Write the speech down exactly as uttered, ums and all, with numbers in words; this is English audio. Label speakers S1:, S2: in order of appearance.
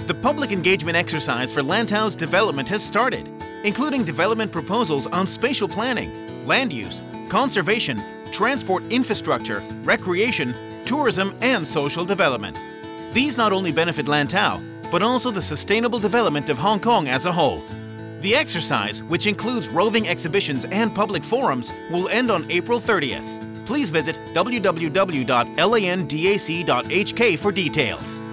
S1: The public engagement exercise for Lantau's development has started, including development proposals on spatial planning, land use, conservation, transport infrastructure, recreation, tourism, and social development. These not only benefit Lantau, but also the sustainable development of Hong Kong as a whole. The exercise, which includes roving exhibitions and public forums, will end on April thirtieth. Please visit w w w dot landac dot h k for details.